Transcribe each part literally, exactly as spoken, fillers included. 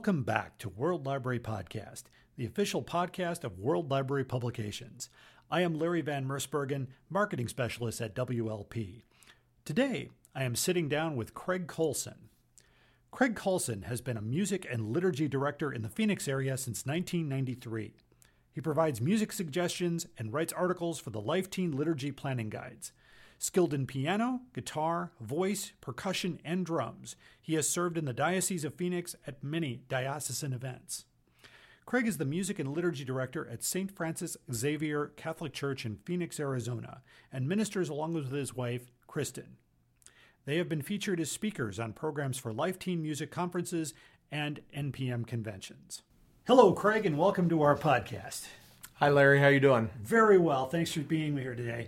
Welcome back to World Library Podcast, the official podcast of World Library Publications. I am Larry Van Mersbergen, Marketing Specialist at W L P. Today, I am sitting down with Craig Colson. Craig Colson has been a music and liturgy director in the Phoenix area since nineteen ninety-three. He provides music suggestions and writes articles for the Life Teen Liturgy Planning Guides. Skilled in piano, guitar, voice, percussion, and drums, he has served in the Diocese of Phoenix at many diocesan events. Craig is the Music and Liturgy Director at Saint Francis Xavier Catholic Church in Phoenix, Arizona, and ministers along with his wife, Kristen. They have been featured as speakers on programs for Life Teen Music conferences and N P M conventions. Hello, Craig, and welcome to our podcast. Hi, Larry. How you doing? Very well. Thanks for being here today.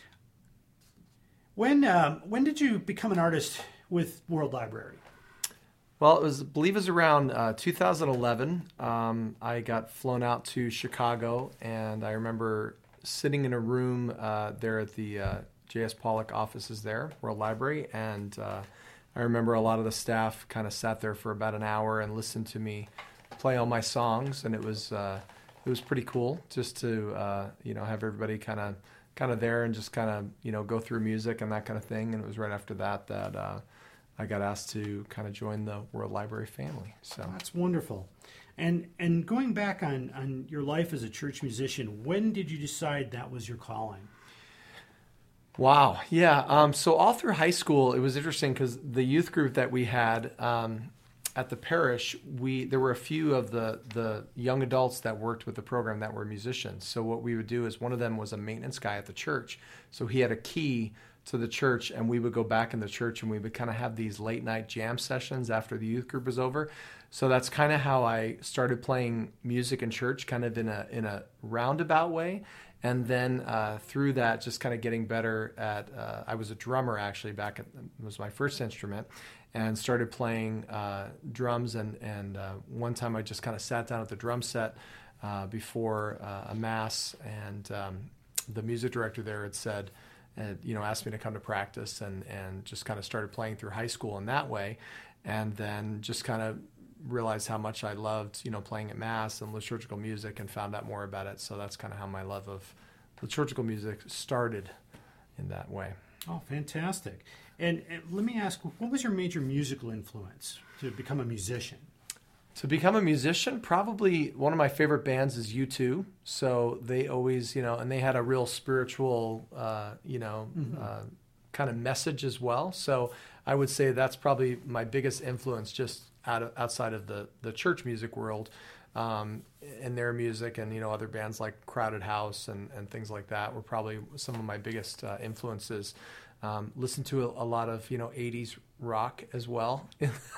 When um, when did you become an artist with World Library? Well, it was, I believe it was around uh, two thousand eleven. Um, I got flown out to Chicago, and I remember sitting in a room uh, there at the uh, J S Pollock offices there, World Library, and uh, I remember a lot of the staff kind of sat there for about an hour and listened to me play all my songs, and it was uh, it was pretty cool just to uh, you know have everybody kind of kind of there and just kind of you know go through music and that kind of thing. And it was right after that that uh, I got asked to kind of join the World Library family. So that's wonderful. And and going back on on your life as a church musician, when did you decide that was your calling? Wow. Yeah. Um, so all through high school, it was interesting because the youth group that we had um, at the parish, we there were a few of the, the young adults that worked with the program that were musicians. So what we would do is one of them was a maintenance guy at the church. So he had a key to the church, and we would go back in the church and we would kind of have these late night jam sessions after the youth group was over. So that's kind of how I started playing music in church, kind of in a in a roundabout way. And then uh, through that, just kind of getting better at, uh, I was a drummer actually back at, it was my first instrument, and started playing uh, drums. And, and uh, one time I just kind of sat down at the drum set uh, before uh, a mass, and um, the music director there had said, uh, you know, asked me to come to practice, and, and just kind of started playing through high school in that way. And then just kind of realized how much I loved, you know, playing at Mass and liturgical music, and found out more about it. So that's kind of how my love of liturgical music started in that way. Oh, fantastic. And, and let me ask, what was your major musical influence to become a musician? To become a musician, probably one of my favorite bands is U two. So they always, you know, and they had a real spiritual, uh, you know, mm-hmm. uh, kind of message as well. So I would say that's probably my biggest influence, just out of, outside of the, the church music world, um, and their music, and you know other bands like Crowded House and, and things like that were probably some of my biggest uh, influences. Um, listened to a, a lot of you know eighties rock as well,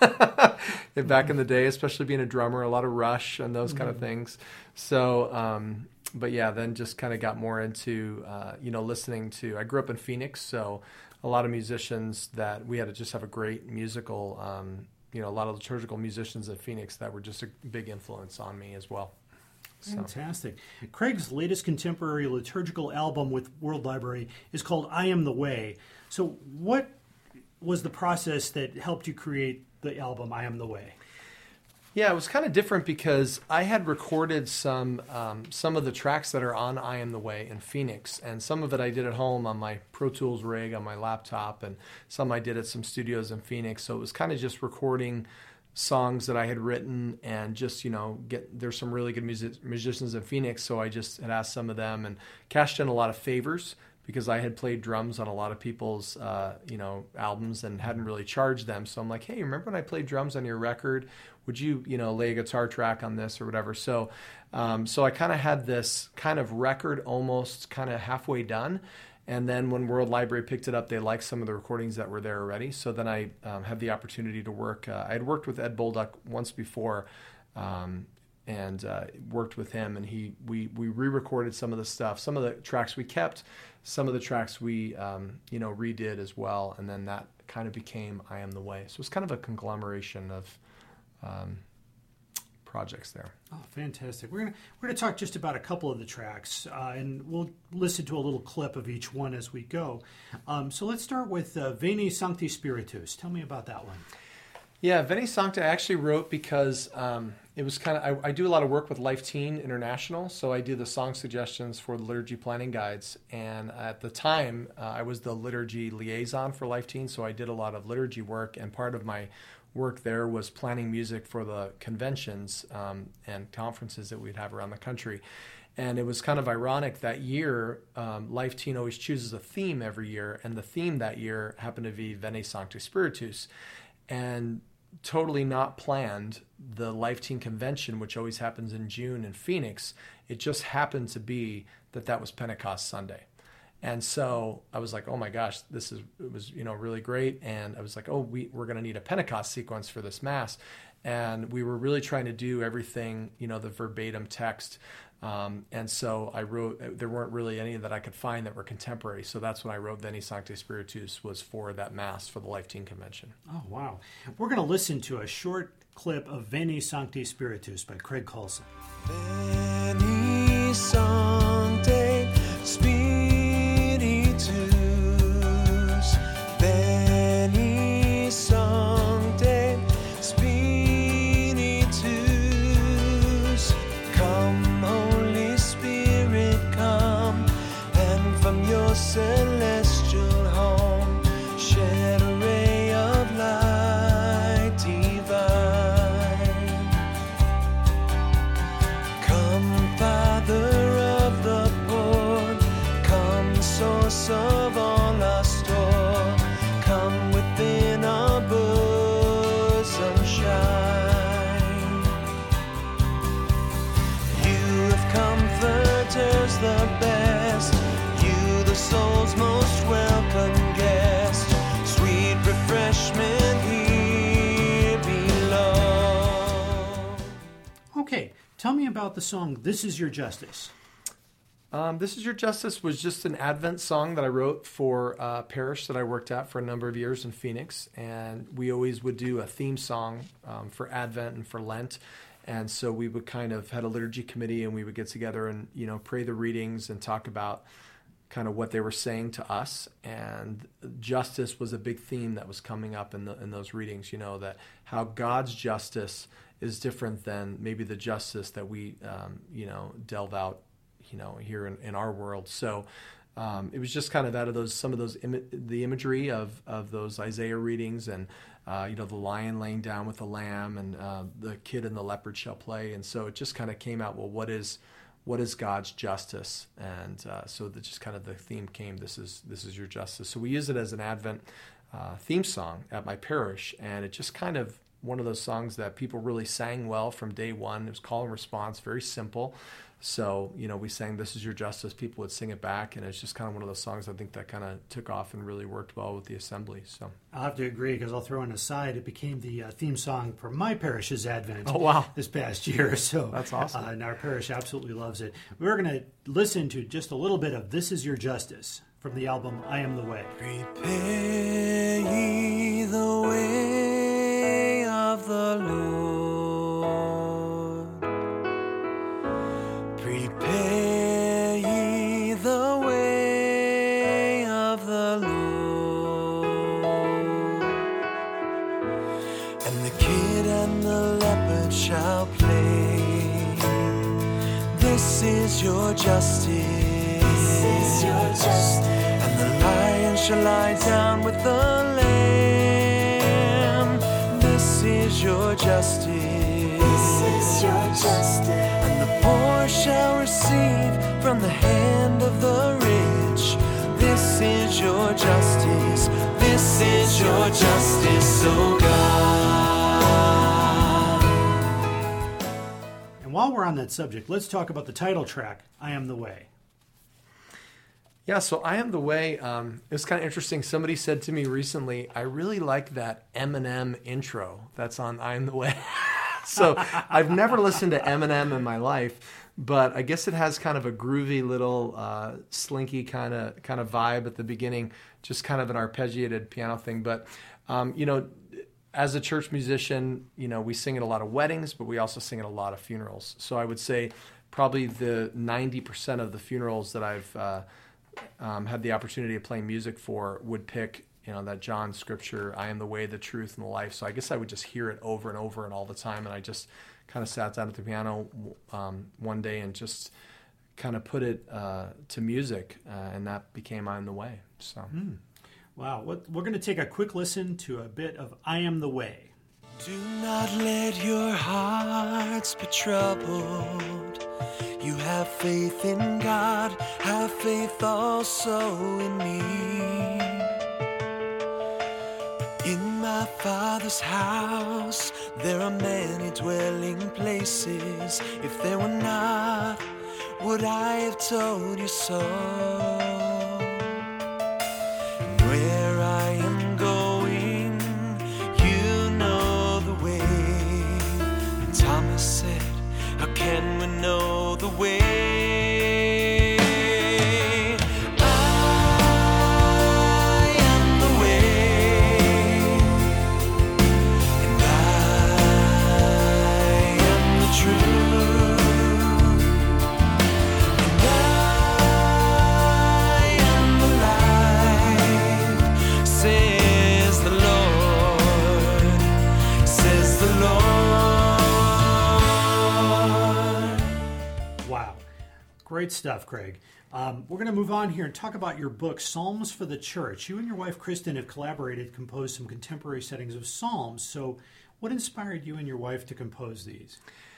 back in the day, especially being a drummer, a lot of Rush and those kind mm-hmm. of things. So, um, but yeah, then just kind of got more into uh, you know listening to. I grew up in Phoenix, so a lot of musicians that we had to just have a great musical. Um, you know, a lot of liturgical musicians at Phoenix that were just a big influence on me as well. So. Fantastic. Craig's latest contemporary liturgical album with World Library is called I Am the Way. So what was the process that helped you create the album I Am the Way? Yeah, it was kind of different because I had recorded some um, some of the tracks that are on I Am the Way in Phoenix, and some of it I did at home on my Pro Tools rig on my laptop, and some I did at some studios in Phoenix. So it was kind of just recording songs that I had written, and just, you know, get there's some really good music, musicians in Phoenix, so I just had asked some of them and cashed in a lot of favors because I had played drums on a lot of people's, uh, you know, albums and hadn't really charged them. So I'm like, hey, remember when I played drums on your record? Would you, you know, lay a guitar track on this or whatever? So, um, so I kind of had this kind of record almost kind of halfway done. And then when World Library picked it up, they liked some of the recordings that were there already. So then I um, had the opportunity to work. Uh, I had worked with Ed Bolduc once before, um, and uh, worked with him. And he we we re-recorded some of the stuff. Some of the tracks we kept, some of the tracks we um, you know redid as well. And then that kind of became I Am the Way. So it's kind of a conglomeration of um, projects there. Oh, fantastic. We're going to we're going to talk just about a couple of the tracks, uh, and we'll listen to a little clip of each one as we go. Um, so let's start with uh, Veni Sancti Spiritus. Tell me about that one. Yeah, Veni Sancte I actually wrote because um, it was kind of, I, I do a lot of work with Life Teen International, so I do the song suggestions for the liturgy planning guides. And at the time, uh, I was the liturgy liaison for Life Teen, so I did a lot of liturgy work, and part of my work there was planning music for the conventions um, and conferences that we'd have around the country. And it was kind of ironic that year, um, Life Teen always chooses a theme every year, and the theme that year happened to be Veni Sancte Spiritus. And totally not planned, the Life Teen Convention, which always happens in June in Phoenix, it just happened to be that that was Pentecost Sunday. And so I was like, oh my gosh, this is, it was, you know, really great. And I was like, oh, we, we're going to need a Pentecost sequence for this Mass. And we were really trying to do everything, you know, the verbatim text. Um, and so I wrote, there weren't really any that I could find that were contemporary. So that's when I wrote Veni Sancte Spiritus, was for that Mass for the Life Teen Convention. Oh, wow. We're going to listen to a short clip of Veni Sancte Spiritus by Craig Colson. Veni Sancte Spiritus, Veni Sancte Spiritus, come Holy Spirit, come, and from your celestial home shed a ray of light divine. Come, Father of the poor, come, source of all our store, come within our bosom shine. You have comforters the best, you the soul's most welcome guest, sweet refreshment here below. Okay, tell me about the song This Is Your Justice. Um, This Is Your Justice was just an Advent song that I wrote for a parish that I worked at for a number of years in Phoenix. And we always would do a theme song um, for Advent and for Lent. And so we would kind of had a liturgy committee, and we would get together and, you know, pray the readings and talk about kind of what they were saying to us. And justice was a big theme that was coming up in the in those readings, you know, that how God's justice is different than maybe the justice that we, um, you know, delve out, you know, here in, in our world. So um, it was just kind of out of those, some of those, Im- the imagery of, of those Isaiah readings, and, uh, you know, the lion laying down with the lamb, and uh, the kid and the leopard shall play. And so it just kind of came out, well, what is, what is God's justice? And uh, so that just kind of the theme came, this is, this is your justice. So we use it as an Advent uh, theme song at my parish. And it just kind of one of those songs that people really sang well from day one. It was call and response, very simple. So, you know, we sang This Is Your Justice, people would sing it back, and it's just kind of one of those songs I think that kind of took off and really worked well with the assembly. So I'll have to agree, because I'll throw an aside. It became the uh, theme song for my parish's Advent. Oh, wow. This past year. So that's awesome. Uh, and our parish absolutely loves it. We're going to listen to just a little bit of This Is Your Justice from the album I Am the Way. Prepare ye the way of the Lord. Prepare ye the way of the Lord. And the kid and the leopard shall play. This is your justice. This is your justice. And the lion shall lie down with the lamb. This is your justice. This is your justice. And the poor shall receive from the hand of the rich. This is your justice. This is your justice, O God. And while we're on that subject, let's talk about the title track, I Am the Way. Yeah, so I Am the Way, um, it was kind of interesting. Somebody said to me recently, I really like that Eminem intro that's on I Am the Way. So I've never listened to Eminem in my life, but I guess it has kind of a groovy little uh, slinky kind of kind of vibe at the beginning, just kind of an arpeggiated piano thing. But, um, you know, as a church musician, you know, we sing at a lot of weddings, but we also sing at a lot of funerals. So I would say probably the ninety percent of the funerals that I've uh, um, had the opportunity of playing music for would pick you know, that John scripture, I am the way, the truth, and the life. So I guess I would just hear it over and over and all the time. And I just kind of sat down at the piano um, one day and just kind of put it uh, to music, uh, and that became I Am the Way. So, mm. Wow. What, we're going to take a quick listen to a bit of I Am the Way. Do not let your hearts be troubled. You have faith in God, have faith also in me. In my Father's house, there are many dwelling places. If there were not, would I have told you so? And where I am going, you know the way. And Thomas said, how can we know the way? I am the way, and I am the truth, and I am the light, says the Lord, says the Lord. Wow. Great stuff, Craig. Um, we're going to move on here and talk about your book, Psalms for the Church. You and your wife, Kristen, have collaborated to compose some contemporary settings of Psalms. So what inspired you and your wife to compose these?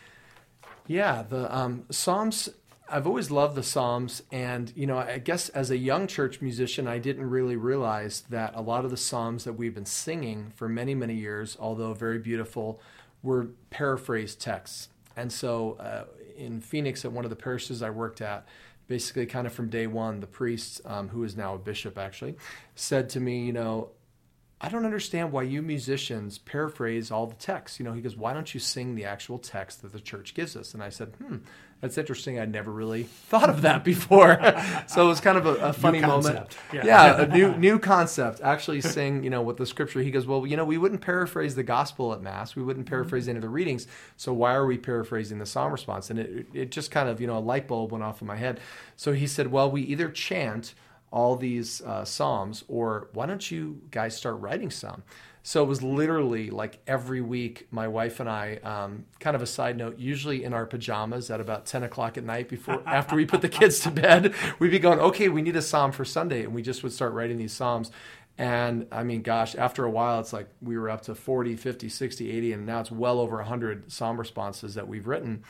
Yeah, the um, Psalms, I've always loved the Psalms. And, you know, I guess as a young church musician, I didn't really realize that a lot of the Psalms that we've been singing for many, many years, although very beautiful, were paraphrased texts. And so uh, in Phoenix, at one of the parishes I worked at, basically kind of from day one, the priest, um, who is now a bishop actually, said to me, you know, I don't understand why you musicians paraphrase all the text. You know, he goes, why don't you sing the actual text that the church gives us? And I said, hmm, that's interesting. I'd never really thought of that before. So it was kind of a, a funny moment. Yeah. yeah, a new new concept. Actually sing, you know, with the scripture. He goes, well, you know, we wouldn't paraphrase the gospel at Mass. We wouldn't paraphrase any of the readings. So why are we paraphrasing the psalm response? And it, it just kind of, you know, a light bulb went off in my head. So he said, well, we either chant all these uh, psalms, or why don't you guys start writing some? So it was literally like every week, my wife and I, um, kind of a side note, usually in our pajamas at about ten o'clock at night before, after we put the kids to bed, we'd be going, okay, we need a psalm for Sunday. And we just would start writing these psalms. And I mean, gosh, after a while, it's like we were up to forty, fifty, sixty, eighty, and now it's well over one hundred psalm responses that we've written.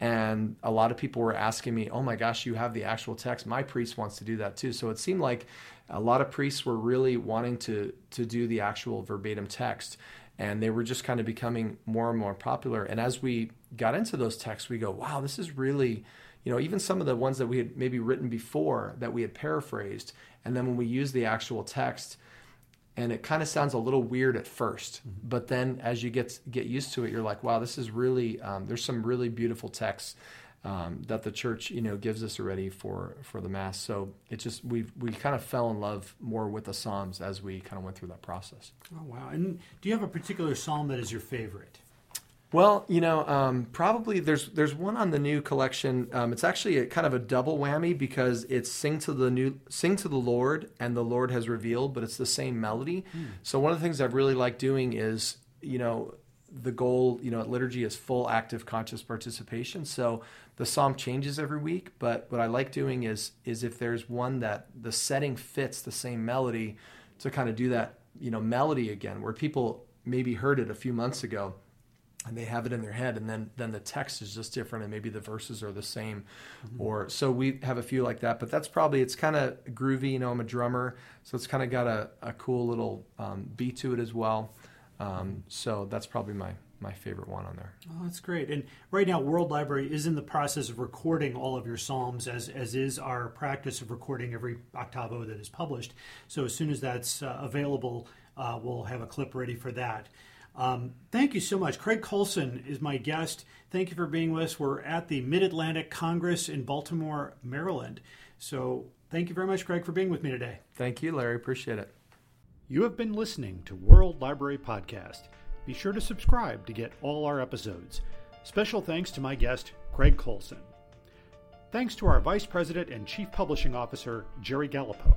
And a lot of people were asking me, oh my gosh, you have the actual text. My priest wants to do that too. So it seemed like a lot of priests were really wanting to to do the actual verbatim text. And they were just kind of becoming more and more popular. And as we got into those texts, we go, wow, this is really, you know, even some of the ones that we had maybe written before that we had paraphrased. And then when we use the actual text, and it kind of sounds a little weird at first, mm-hmm. but then as you get get used to it, you're like, wow, this is really, um, there's some really beautiful texts um, that the church, you know, gives us already for, for the Mass. So it just, we we kind of fell in love more with the Psalms as we kind of went through that process. Oh, wow. And do you have a particular psalm that is your favorite? Well, you know, um, probably there's there's one on the new collection. Um, it's actually a kind of a double whammy because it's sing to the new sing to the Lord and the Lord has revealed, but it's the same melody. Mm. So one of the things I've really liked doing is, you know, the goal, you know, at liturgy is full active conscious participation. So the psalm changes every week, but what I like doing is is if there's one that the setting fits the same melody, to kind of do that, you know, melody again, where people maybe heard it a few months ago and they have it in their head, and then then the text is just different, and maybe the verses are the same. Mm-hmm. Or so we have a few like that, but that's probably, it's kind of groovy. You know, I'm a drummer, so it's kind of got a, a cool little um, beat to it as well. Um, so that's probably my my favorite one on there. Oh, that's great. And right now, World Library is in the process of recording all of your psalms, as as is our practice of recording every octavo that is published. So as soon as that's uh, available, uh, we'll have a clip ready for that. Um, thank you so much. Craig Colson is my guest. Thank you for being with us. We're at the Mid-Atlantic Congress in Baltimore, Maryland. So thank you very much, Craig, for being with me today. Thank you, Larry. Appreciate it. You have been listening to World Library Podcast. Be sure to subscribe to get all our episodes. Special thanks to my guest, Craig Colson. Thanks to our Vice President and Chief Publishing Officer, Jerry Gallipo.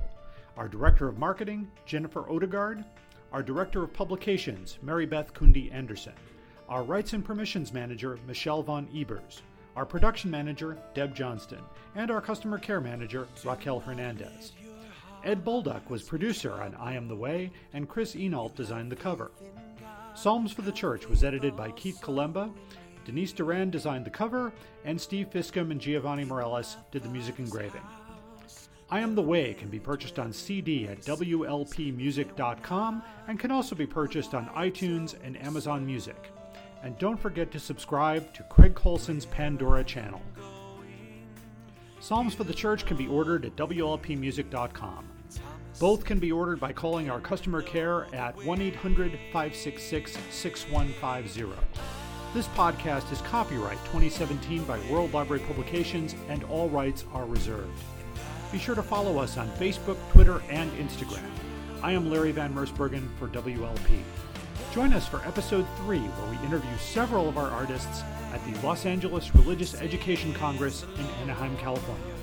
Our Director of Marketing, Jennifer Odegaard. Our Director of Publications, Mary Beth Kundi Anderson. Our Rights and Permissions Manager, Michelle Von Ebers. Our Production Manager, Deb Johnston. And our Customer Care Manager, Raquel Hernandez. Ed Bolduck was producer on I Am the Way, and Chris Enault designed the cover. Psalms for the Church was edited by Keith Kalemba. Denise Duran designed the cover, and Steve Fiscom and Giovanni Morales did the music engraving. I Am the Way can be purchased on C D at W L P music dot com and can also be purchased on iTunes and Amazon Music. And don't forget to subscribe to Craig Colson's Pandora channel. Psalms for the Church can be ordered at W L P music dot com. Both can be ordered by calling our customer care at one eight hundred, five six six, six one five zero. This podcast is copyright twenty seventeen by World Library Publications, and all rights are reserved. Be sure to follow us on Facebook, Twitter, and Instagram. I am Larry Van Mersbergen for W L P. Join us for episode three, where we interview several of our artists at the Los Angeles Religious Education Congress in Anaheim, California.